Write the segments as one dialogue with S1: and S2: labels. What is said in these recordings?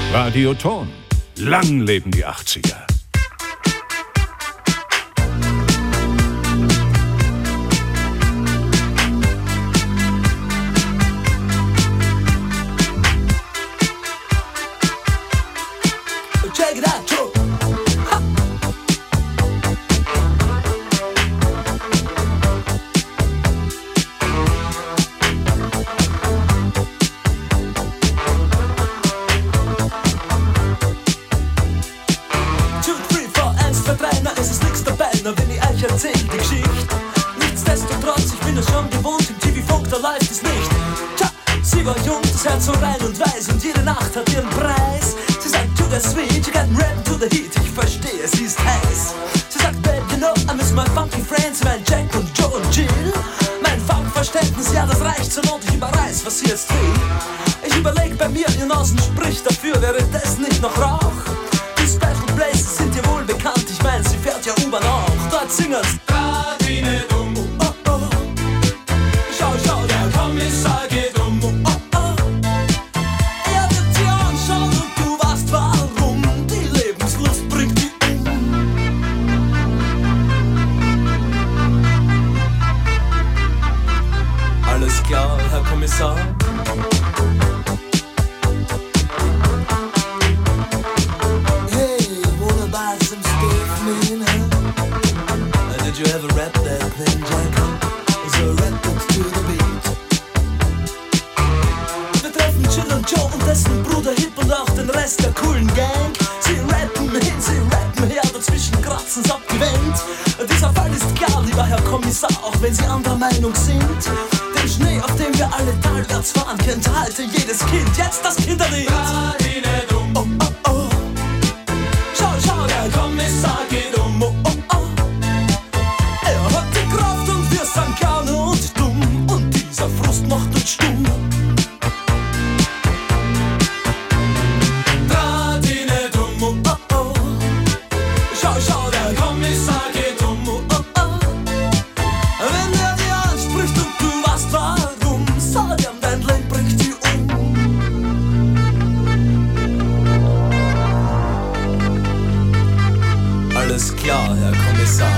S1: Radioton. Lang leben die 80er.
S2: Check it out, Joe. Wenn ich euch erzähl die Geschichte. Nichtsdestotrotz, ich bin es schon gewohnt, im TV-Funk, da läuft es nicht. Tja, sie war jung, das Herz so rein und weiß und jede Nacht hat ihren Preis. Sie sagt, to the sweet, you got rap to the heat, ich verstehe, sie ist heiß. Sie sagt, babe, you know, I miss my funky friends, mein Jack und Joe und Jill. Mein Funkverständnis, ja, das reicht zur Not, ich überreiß, was sie jetzt will. Ich überleg bei mir, ihr Nasen spricht dafür, wäre das nicht noch Rauch? Die Special Places sind dir wohl bekannt, ich mein, sie fährt ja U-Bahn auch. Dort singen's Radine dumm, oh oh. Schau, schau, der Kommissar geht um, oh oh. Er wird sie anschauen und du weißt warum. Die Lebenslust bringt die Alles klar, Herr Kommissar? Did you ever rap that thing, Jack? So rap it to the beat. Wir treffen Jill und Joe und dessen Bruder Hip und auch den Rest der coolen Gang. Sie rappen hin, sie rappen her, dazwischen kratzen's abgewendet. Dieser Fall ist klar, lieber Herr Kommissar, auch wenn Sie anderer Meinung sind. Den Schnee, auf dem wir alle talwärts fahren, kennt heute jedes Kind. Jetzt das Kinderlied. Radine dumm. Oh, oh, oh. Schau, schau, der Kommissar geht um. Oh, oh, oh. Gerne und dumm und dieser Frust macht uns stumm. Radine dumm, oh oh oh. Schau, schau, der Kommissar geht um, oh oh oh. Wenn er dir anspricht und du weißt warum, sag ihm, dein Leben bringt dich um. Alles klar, Herr Kommissar.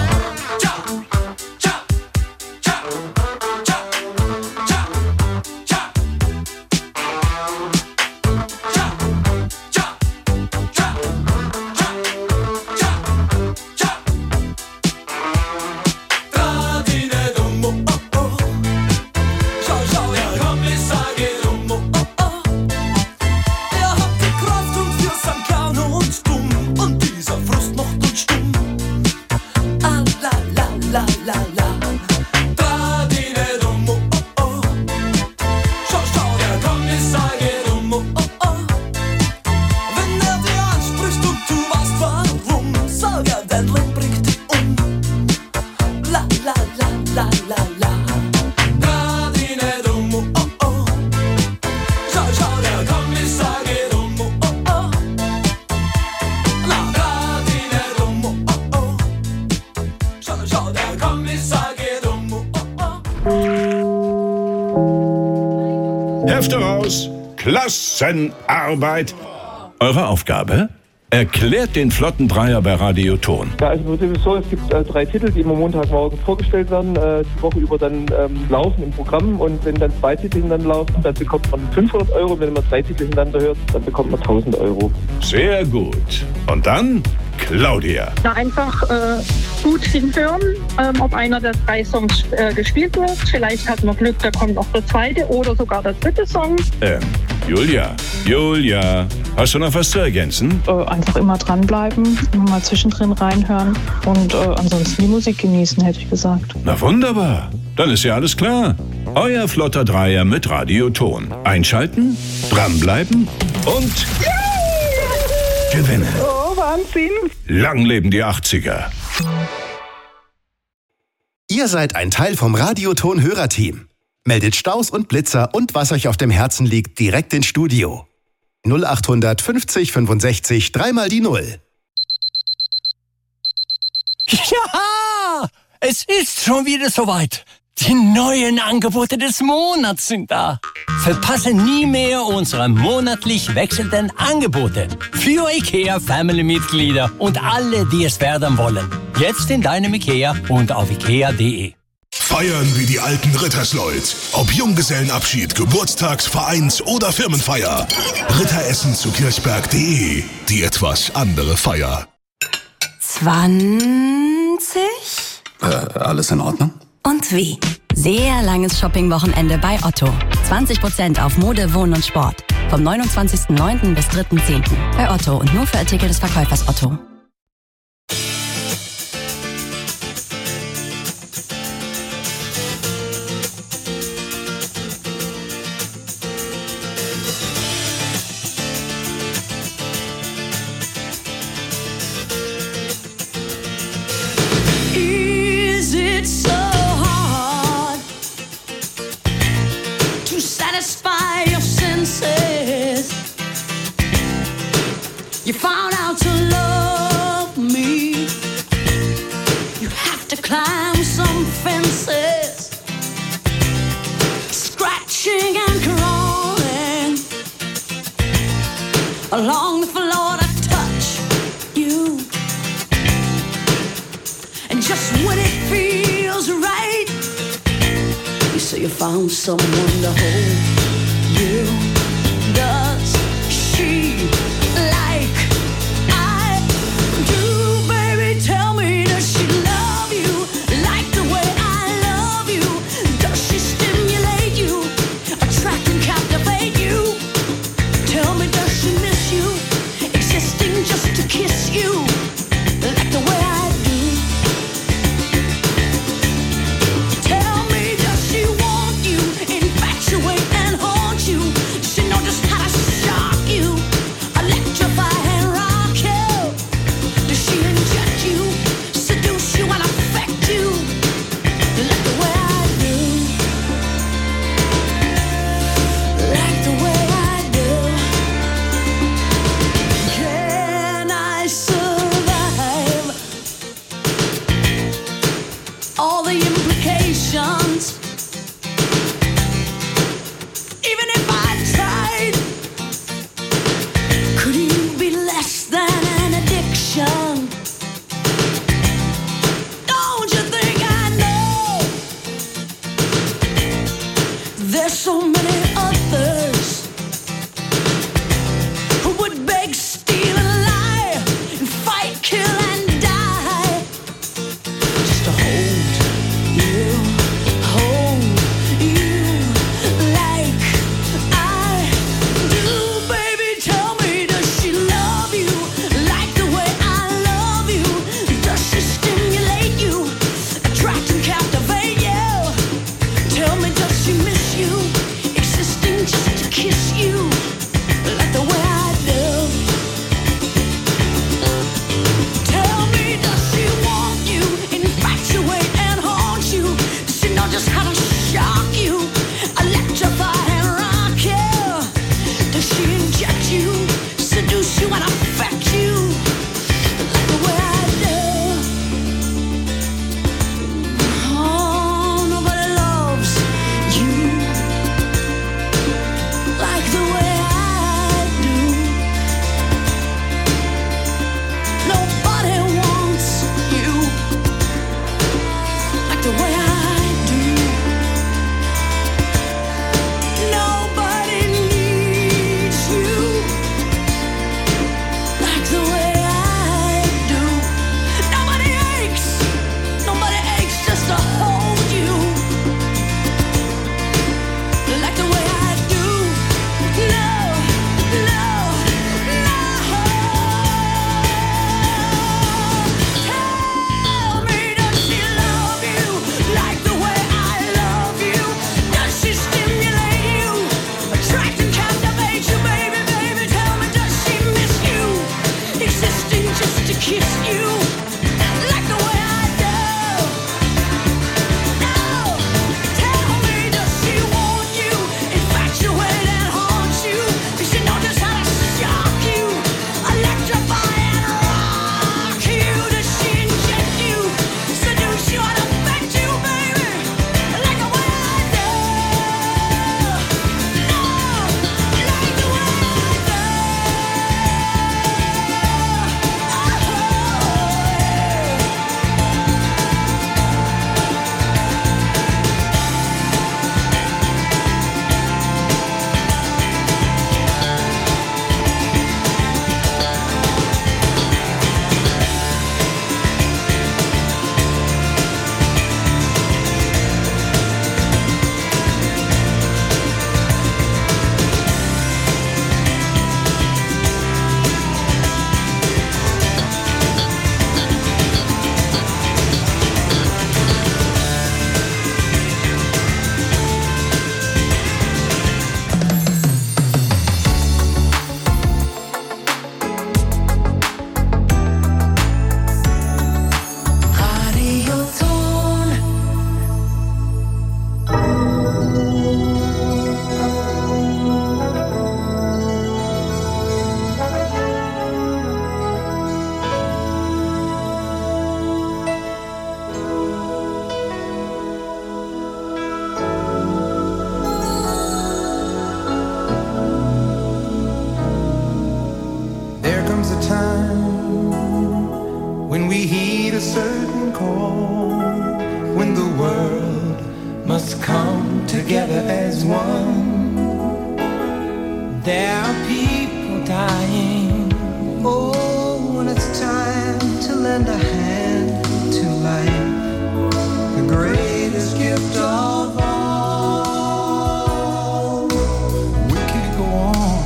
S1: Hefte raus! Klassenarbeit! Eure Aufgabe? Erklärt den flotten Dreier bei Radioton.
S3: Ja, also es ist so, es gibt 3 Titel, die immer Montagmorgen vorgestellt werden, die Woche über dann laufen im Programm, und wenn dann 2 Titel hintereinander laufen, dann bekommt man 500 Euro, wenn man 3 Titel hintereinander hört, dann bekommt man 1000 Euro.
S1: Sehr gut. Und dann Claudia.
S4: Da einfach gut hinhören, ob einer der 3 Songs gespielt wird. Vielleicht hat man Glück, da kommt noch der 2. oder sogar der 3. Song.
S1: Julia, hast du noch was zu ergänzen?
S5: Einfach immer dranbleiben, immer mal zwischendrin reinhören und ansonsten die Musik genießen, hätte ich gesagt.
S1: Na wunderbar, dann ist ja alles klar. Euer flotter Dreier mit Radioton. Einschalten, dranbleiben und gewinnen.
S5: Oh, Wahnsinn!
S1: Lang leben die 80er.
S6: Ihr seid ein Teil vom Radioton-Hörerteam. Meldet Staus und Blitzer und was euch auf dem Herzen liegt direkt ins Studio. 0800 50 65 3 mal die 0.
S7: Ja, es ist schon wieder soweit. Die neuen Angebote des Monats sind da. Verpasse nie mehr unsere monatlich wechselnden Angebote für IKEA-Family-Mitglieder und alle, die es werden wollen. Jetzt in deinem IKEA und auf ikea.de.
S8: Feiern wie die alten Rittersleut. Ob Junggesellenabschied, Geburtstags-, Vereins- oder Firmenfeier. Ritteressen zu kirchberg.de. Die etwas andere Feier.
S9: 20?
S10: Alles in Ordnung?
S9: Und wie? Sehr langes Shoppingwochenende bei Otto. 20% auf Mode, Wohnen und Sport. Vom 29.09. bis 3.10. bei Otto und nur für Artikel des Verkäufers Otto.
S2: Is it so hard to satisfy your senses? You found out to love me. You have to climb some fences, scratching and crawling along the floor to touch you. And just when it feels right, you say you found someone to hold you. Does she like I do, baby? Tell me, does she love you like the way I love you? Does she stimulate you, attract and captivate you? Tell me, does she miss you, existing just to kiss you like the way I do? Tell me, does she want you, infatuate and haunt you? Does she know just how to shock you, electrify and rock you? Does she inject you, seduce you and affect you like the way I do? Like the way I do. Can I survive all the implications? Even if I tried, could you be less than an addiction? Don't you think I know there's so many others who would beg, steal, and lie, and fight, kill, and die just to hold you like I do, baby. Tell me, does she love you like the way I love you? Does she stimulate you, attract and captivate you? Tell me, does she miss you, existing just
S11: time when we heed a certain call, when the world must come together as one. There are people dying. Oh, when it's time to lend a hand to life, the greatest gift of all. We can't go on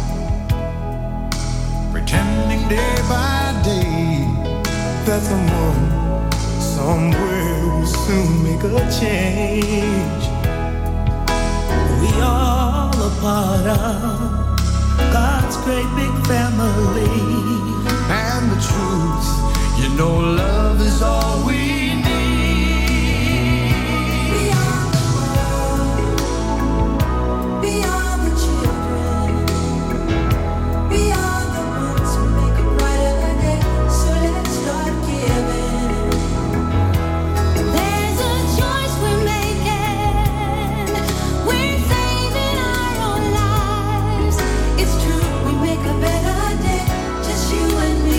S11: pretending day by day that someone somewhere will soon make a change. We all a part of God's great big family. And the truth, you know, love is all we need. We are the world, we are the children, we are the ones who make a brighter day. So let's start giving. There's a choice we're making. We're saving our own lives. It's true, we make a better day, just you and me.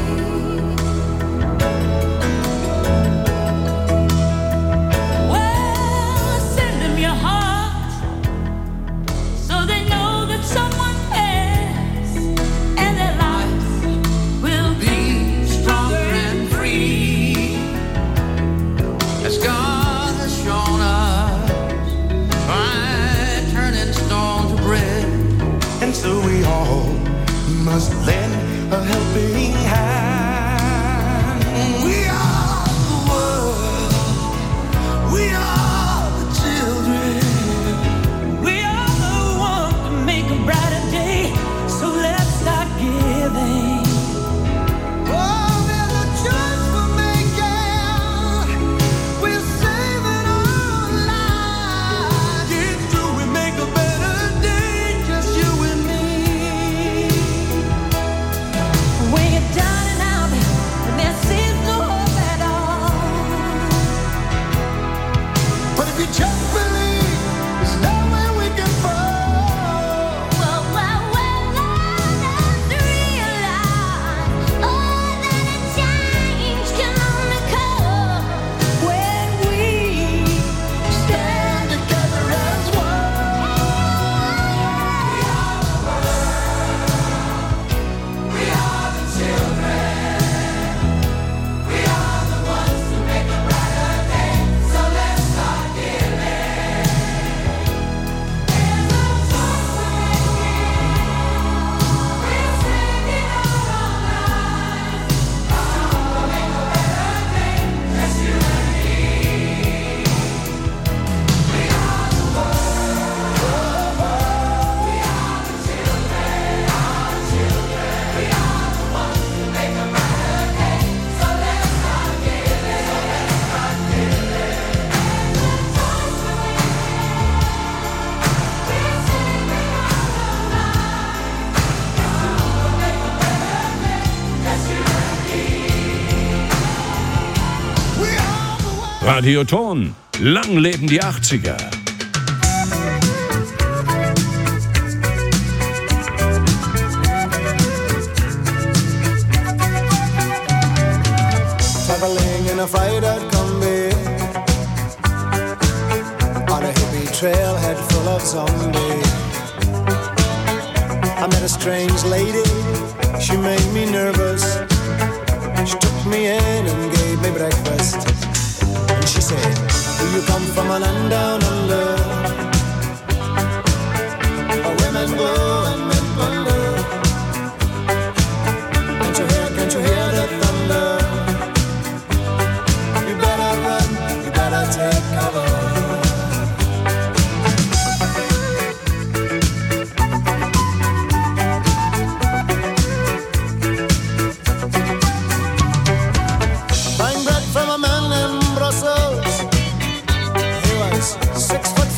S11: Well, send them your heart so they know that someone cares, and their lives will be stronger and free, as God has shown us by turning stone to bread. And so we all must lend a helping hand. We are the world, we are the children, we are the ones to make a brighter day. So let's start giving. Oh, there's a choice we're making. We're saving our lives. It's true, we make a better day, just you and me. When you're down and out, and there seems no hope at all. But if you just believe, there's nowhere we can fall. Well, let's realize, oh, that a change can only come when we stand together as one. We are the children. We are the ones to make a brighter day. So let's start giving. There's a choice we're making. We're saving our own lives. We'll make a better day, just you and me. We are the world. We are the children. Our children. We are the ones to make a brighter day. So let's start giving. There's a choice we're making. We're saving our own lives. We'll make a better day, just you and me. We are the world.
S1: Radio Ton. Lang leben die 80er.
S11: Traveling in a freighter combi on a hippie trailhead full of zombies. I met a strange lady, she made me nervous. She took me in and gave me breakfast. And she said, do you come from a land down under, where women glow and men wonder? Can't you hear the thunder? You better run, you better take cover. Buying bread from a man in Brussels. He was 6 foot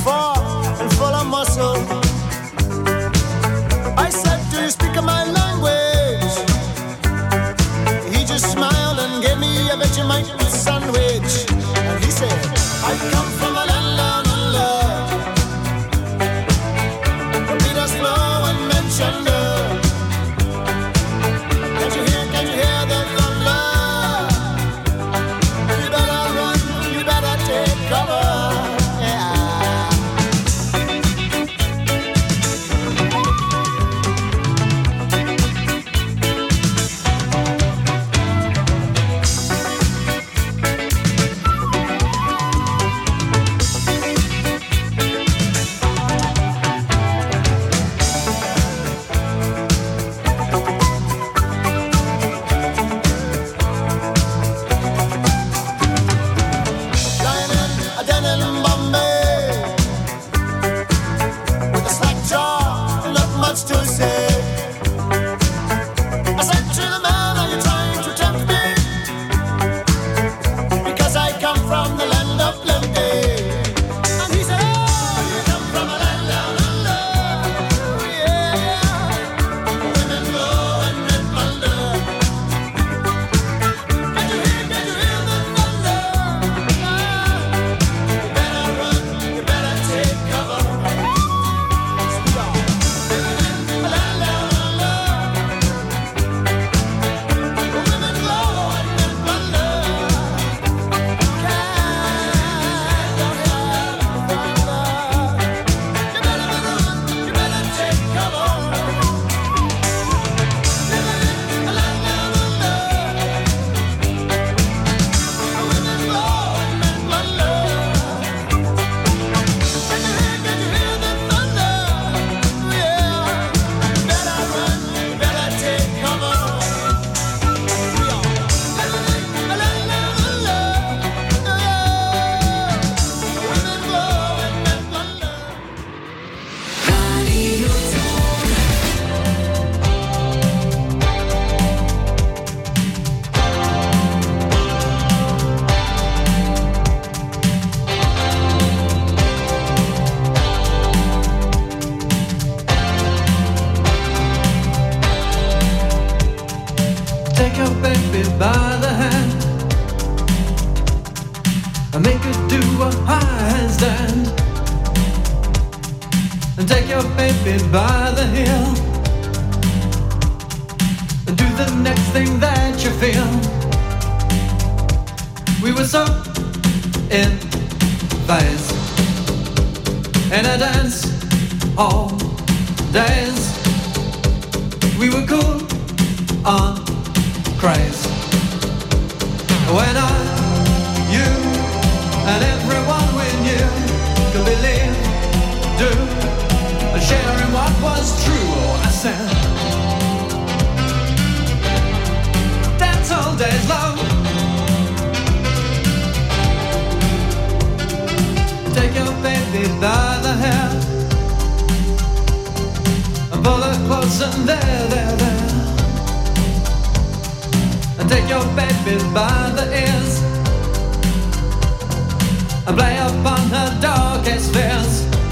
S12: baby by the hand and make her do a handstand, and take your baby by the heel and do the next thing that you feel. We were so in phase in a dance all days. We were cool on craze when you and everyone we knew could believe, do, and sharing what was true. Oh, I said, that's all days love. Take your baby by the hair and pull her close and there. And take your baby by the ears and play upon her darkest fears.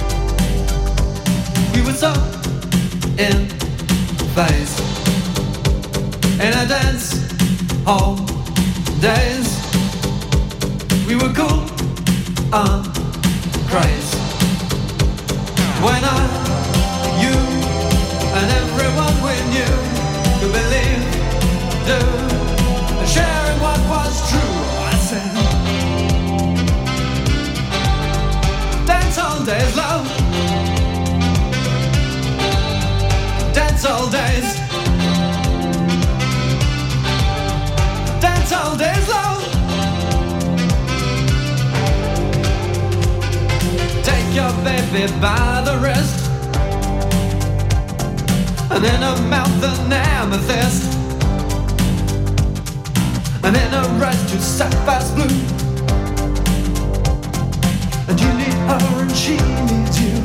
S12: We were so in phase in a dance hall days. We were cool on craze when you and everyone we knew could believe, do, and sharing what was true. I said, dance all days, love. Dance all days. Dance all days, love. Take your baby by the wrist and in her mouth an amethyst, and in her eyes two sapphires blue. And you need her and she needs you,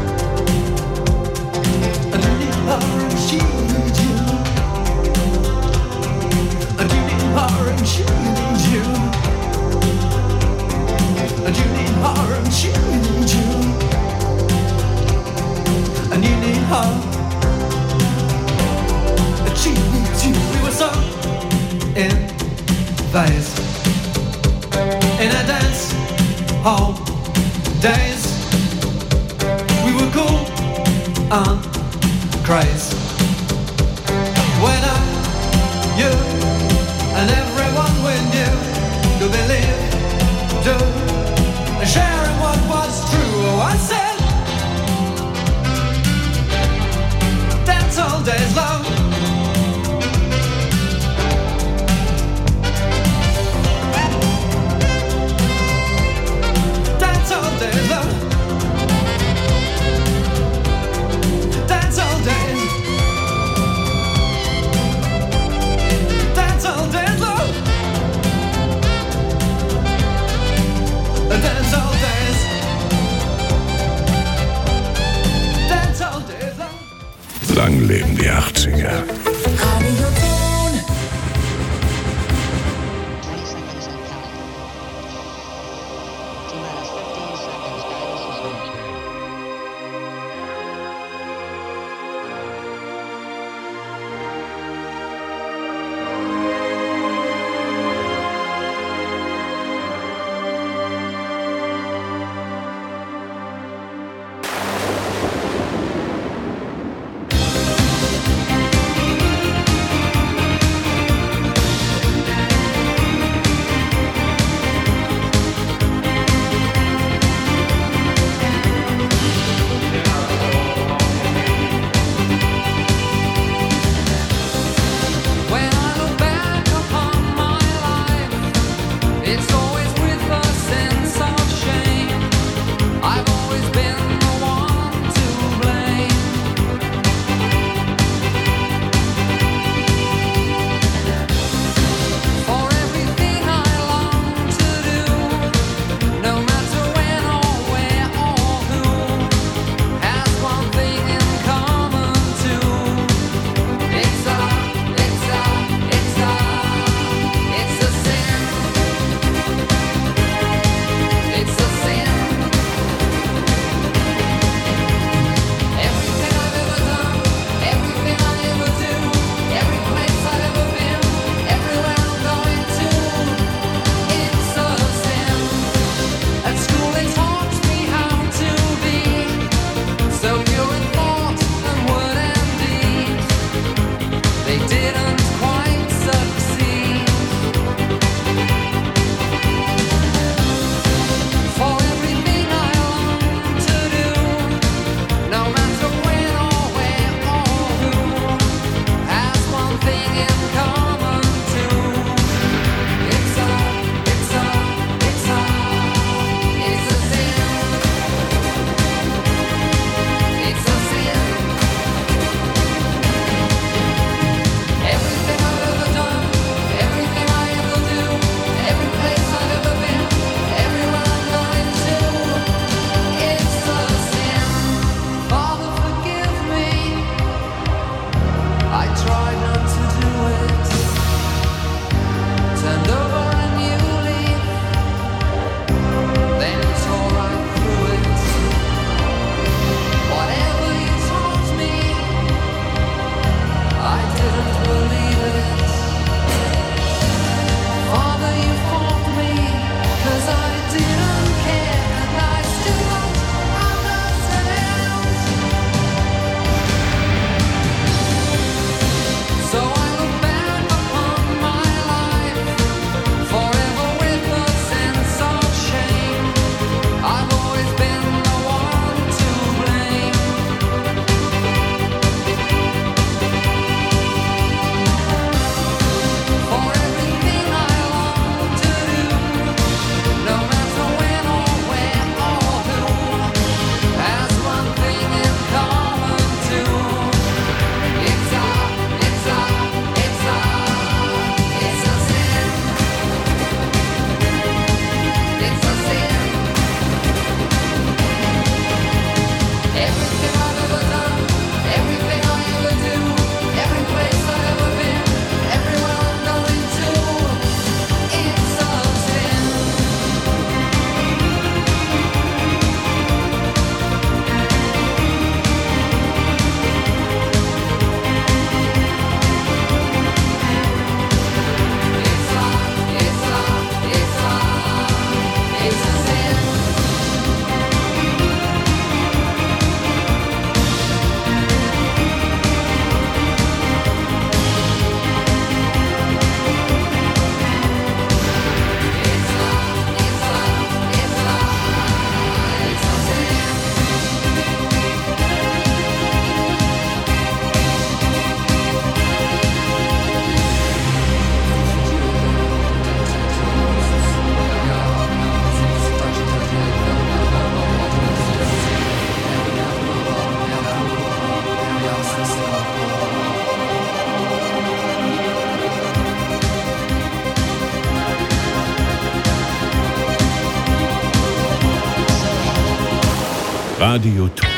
S12: and you need her and she needs you, and you need her and she needs you, and you need her and she needs you, and you need her. She needs you. We were so in phase in a dance hall days. We were cool on craze when you and everyone we knew could believe, do, and sharing what was true. Oh, I said, dance all days, love. Dance all days, love. Dance all days. Dance all days, love. Dance all days. Dance all days, love.
S1: Lang leben die 80er. Radio Ton.